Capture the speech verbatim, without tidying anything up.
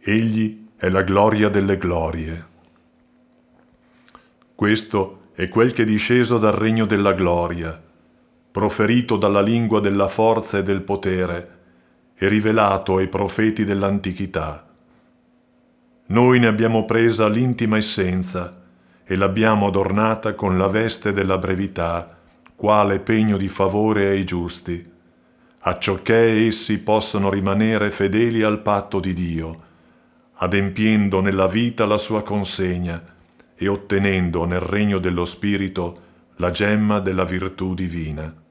Egli è la gloria delle glorie. Questo è quel che è disceso dal regno della gloria, proferito dalla lingua della forza e del potere, e rivelato ai profeti dell'antichità. Noi ne abbiamo presa l'intima essenza e l'abbiamo adornata con la veste della brevità, quale pegno di favore ai giusti, accioché essi possano rimanere fedeli al patto di Dio, adempiendo nella vita la sua consegna e ottenendo nel regno dello Spirito la gemma della virtù divina.